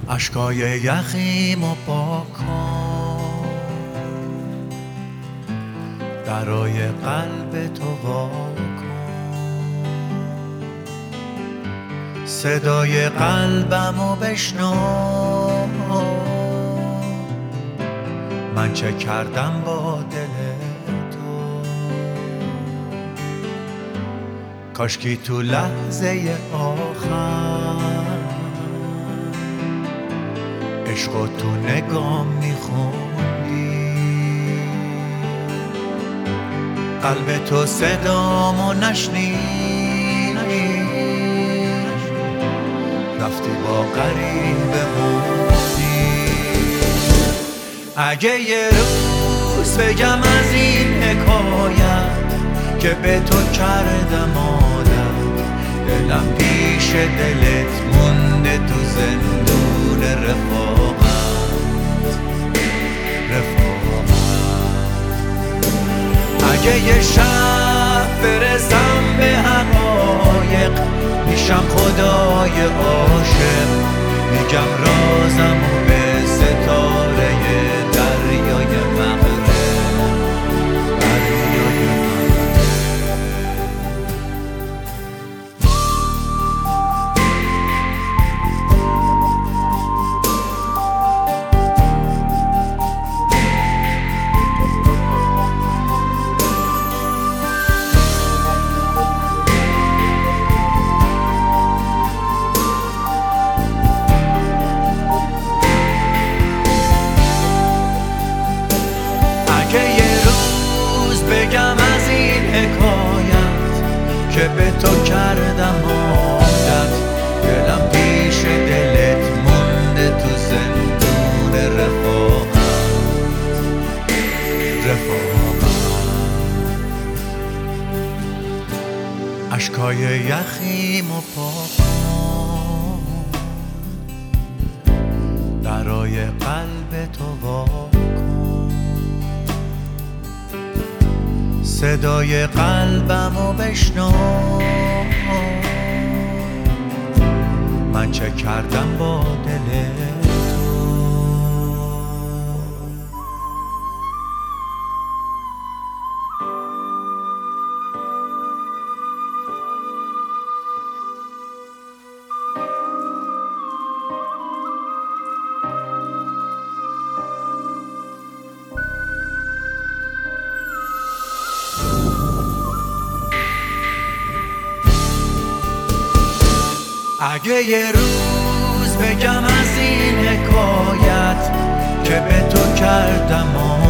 اشکای یخیمو پاک کن، درای قلب تو وا کن، صدای قلبمو بشنو، من چه کردم با دل تو. کاشکی تو لحظه آخر عشقو تو نگام میخوندی، قلب تو صدامو نشنید، رفتی با غریب بموندی. اگه یه روز بگم از این حکایت که به تو کردم عادت، دلم پیش دلت مونده تو زندون رفاقت. اگه یه شب برسم به حقایق، میشم خدای عاشق، میگم رازمو به ستاره دریای مغرب. اگه یه روز بگم از این حکایت که به تو کردم عادت، دلم پیش دلت مونده تو زندون رفاقت. اشکای یخیمو پاک کن، درای قلب تو وا کن، صدای قلبمو بشنو، من چه کردم با دل تو. اگه یه روز بگم از این حکایت که به تو کردم